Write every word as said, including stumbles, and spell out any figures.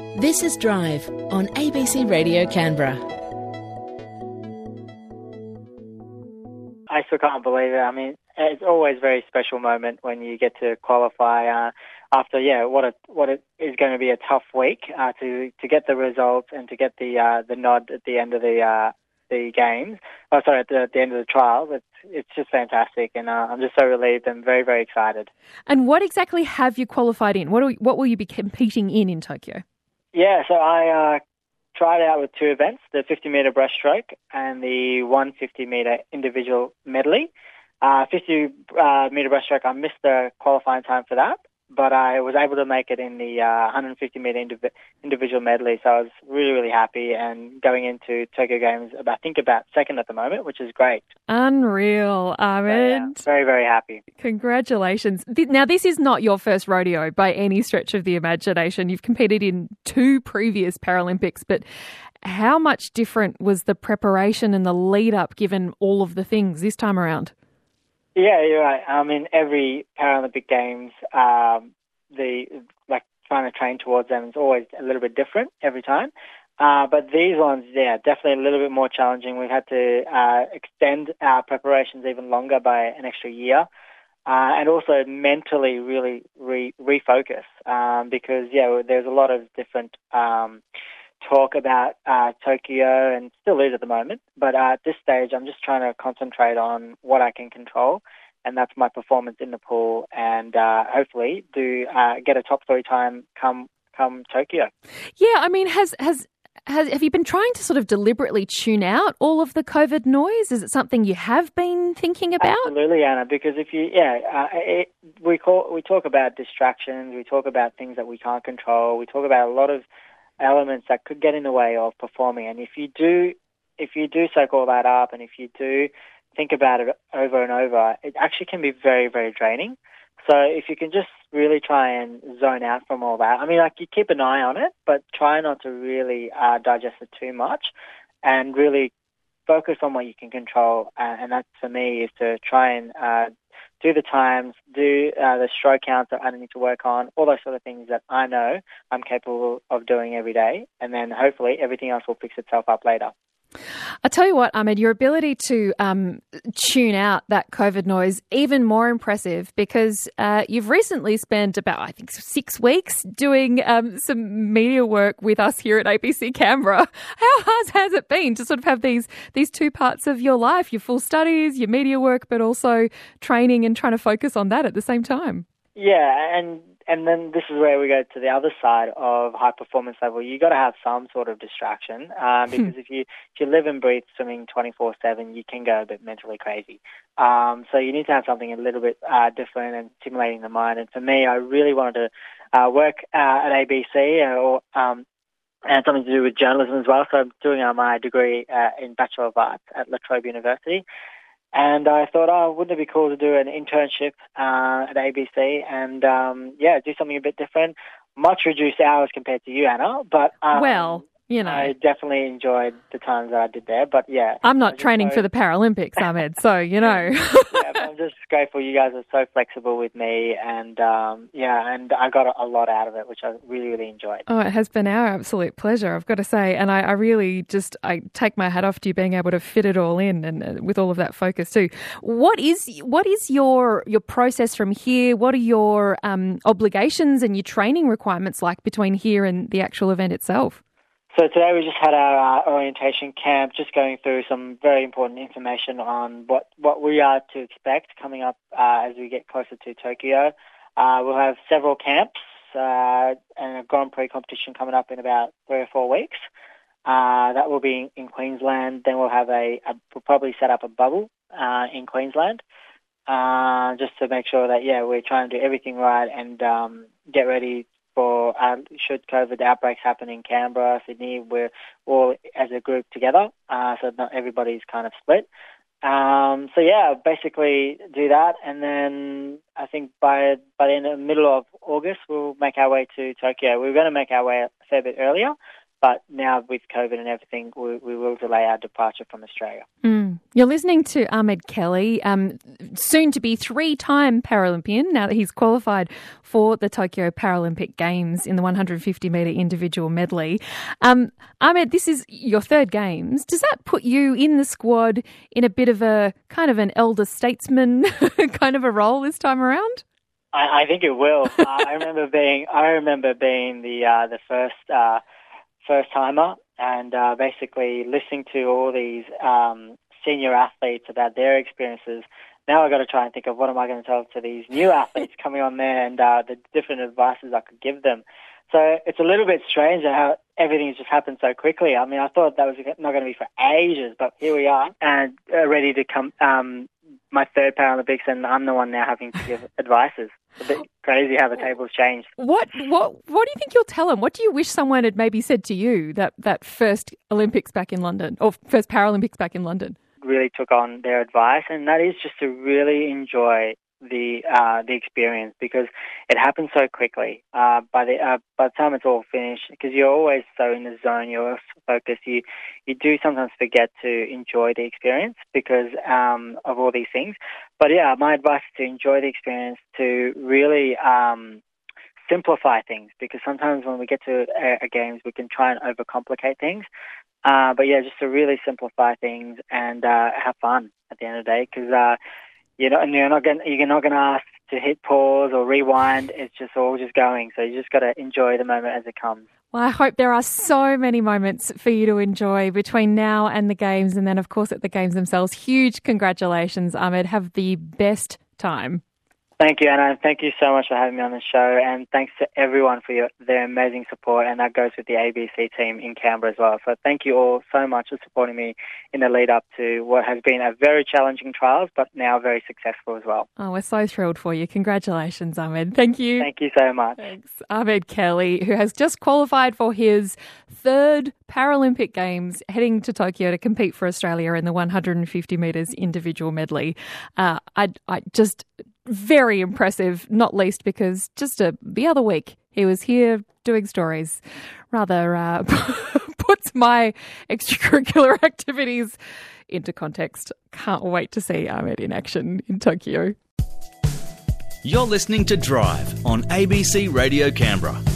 This is Drive on A B C Radio Canberra. I still can't believe it. I mean, it's always a very special moment when you get to qualify uh, after, yeah, what a, what it is going to be a tough week uh, to to get the results and to get the uh, the nod at the end of the uh, the games. Oh, sorry, at the, at the end of the trials. It's it's just fantastic, and uh, I'm just so relieved and very very excited. And what exactly have you qualified in? What do we, what will you be competing in in Tokyo? Yeah, so I uh, tried out with two events: the fifty metre breaststroke and the one hundred fifty metre individual medley. Uh, fifty uh, metre breaststroke, I missed the qualifying time for that, but I was able to make it in the uh, one hundred fifty metre indiv- individual medley, so I was really, really happy, and going into Tokyo Games, I think about second at the moment, which is great. Unreal, Ahmed. So, yeah, very, very happy. Congratulations. Now, this is not your first rodeo by any stretch of the imagination. You've competed in two previous Paralympics, but how much different was the preparation and the lead-up given all of the things this time around? Yeah, you're right. I mean, every Paralympic Games, um, the like trying to train towards them is always a little bit different every time. Uh, but these ones, yeah, definitely a little bit more challenging. We've had to uh, extend our preparations even longer by an extra year, uh, and also mentally really re- refocus um, because, yeah, there's a lot of different um talk about uh, Tokyo, and still is at the moment. But uh, at this stage, I'm just trying to concentrate on what I can control, and that's my performance in the pool, and uh, hopefully do uh, get a top three time come come Tokyo. Yeah, I mean, has has. Has, have you been trying to sort of deliberately tune out all of the COVID noise? Is it something you have been thinking about? Absolutely, Anna, because if you, yeah, uh, it, we call we talk about distractions, we talk about things that we can't control, we talk about a lot of elements that could get in the way of performing. And if you do, if you do soak all that up, and if you do think about it over and over, it actually can be very, very draining. So if you can just really try and zone out from all that, I mean, like, you keep an eye on it, but try not to really uh, digest it too much, and really focus on what you can control. Uh, and that, for me, is to try and uh, do the times, do uh, the stroke counts that I need to work on, all those sort of things that I know I'm capable of doing every day. And then hopefully everything else will fix itself up later. I tell you what, Ahmed, your ability to um, tune out that COVID noise, even more impressive, because uh, you've recently spent about, I think, six weeks doing um, some media work with us here at A B C Canberra. How hard has it been to sort of have these these two parts of your life, your full studies, your media work, but also training and trying to focus on that at the same time? Yeah, and and then this is where we go to the other side of high performance level. You got to have some sort of distraction uh, because if you if you live and breathe swimming twenty-four seven, you can go a bit mentally crazy. Um, so you need to have something a little bit uh, different and stimulating the mind. And for me, I really wanted to uh, work uh, at A B C or um, and something to do with journalism as well. So I'm doing uh, my degree uh, in Bachelor of Arts at La Trobe University. And I thought, oh, wouldn't it be cool to do an internship uh, at A B C and, um, yeah, do something a bit different. Much reduced hours compared to you, Anna, but um, well, you know, I definitely enjoyed the times that I did there. But yeah, I'm not training so... for the Paralympics, Ahmed. So you know, yeah, but I'm just grateful you guys are so flexible with me, and um, yeah, and I got a, a lot out of it, which I really, really enjoyed. Oh, it has been our absolute pleasure, I've got to say, and I, I really just I take my hat off to you being able to fit it all in, and uh, with all of that focus too. What is what is your your process from here? What are your um, obligations and your training requirements like between here and the actual event itself? So today we just had our uh, orientation camp, just going through some very important information on what, what we are to expect coming up uh, as we get closer to Tokyo. Uh, we'll have several camps uh, and a Grand Prix competition coming up in about three or four weeks. Uh, that will be in, in Queensland. Then we'll have a, a we'll probably set up a bubble uh, in Queensland uh, just to make sure that, yeah, we're trying to do everything right and um, get ready for uh, should COVID outbreaks happen in Canberra, Sydney, we're all as a group together, uh, so not everybody's kind of split. Um, so yeah, basically do that, and then I think by by the end of, middle of August we'll make our way to Tokyo. We're going to make our way a fair bit earlier, but now with COVID and everything, we, we will delay our departure from Australia. Mm. You're listening to Ahmed Kelly, um, soon to be three-time Paralympian, now that he's qualified for the Tokyo Paralympic Games in the one hundred fifty metre individual medley. Um, Ahmed, this is your third Games. Does that put you in the squad in a bit of a kind of an elder statesman kind of a role this time around? I, I think it will. uh, I remember being I remember being the uh, the first uh, first timer, and uh, basically listening to all these um, senior athletes about their experiences. Now I've got to try and think of what am I going to tell to these new athletes coming on there, and uh, the different advices I could give them. So it's a little bit strange how everything's just happened so quickly. I mean, I thought that was not going to be for ages, but here we are, and uh, ready to come. Um, my third Paralympics, and I'm the one now having to give advices. It's a bit crazy how the table's changed. What what what do you think you'll tell them? What do you wish someone had maybe said to you that, that first Olympics back in London, or first Paralympics back in London? Really took on their advice, and that is just to really enjoy the uh, the experience, because it happens so quickly. Uh, by the uh, by the time it's all finished, because you're always so in the zone, you're so focused. You you do sometimes forget to enjoy the experience because um, of all these things. But yeah, my advice is to enjoy the experience, to really um, simplify things, because sometimes when we get to a, a games, we can try and overcomplicate things. Uh, but yeah, just to really simplify things and uh, have fun at the end of the day, because. Uh, You know, and you're not going. You're not going to ask to hit pause or rewind. It's just all just going. So you just got to enjoy the moment as it comes. Well, I hope there are so many moments for you to enjoy between now and the Games, and then, of course, at the Games themselves. Huge congratulations, Ahmed. Have the best time. Thank you, Anna. Thank you so much for having me on the show, and thanks to everyone for your, their amazing support, and that goes with the A B C team in Canberra as well. So thank you all so much for supporting me in the lead up to what has been a very challenging trials, but now very successful as well. Oh, we're so thrilled for you. Congratulations, Ahmed. Thank you. Thank you so much. Thanks. Ahmed Kelly, who has just qualified for his third Paralympic Games, heading to Tokyo to compete for Australia in the one hundred fifty metres individual medley. Uh, I, I just... Very impressive, not least because just a, the other week he was here doing stories. Rather uh, puts my extracurricular activities into context. Can't wait to see Ahmed in action in Tokyo. You're listening to Drive on A B C Radio Canberra.